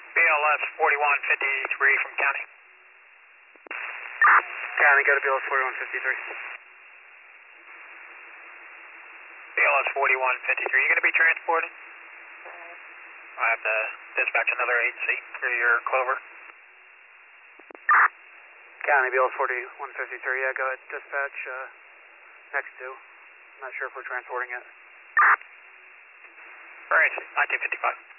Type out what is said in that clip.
BLS 4153 from county. County, go to BLS 4153. BLS 4153, you going to be transported? I have to dispatch another agency for your Clover. County, BLS 4153, yeah, go ahead, dispatch next to. I'm not sure if we're transporting it. Right, 1955.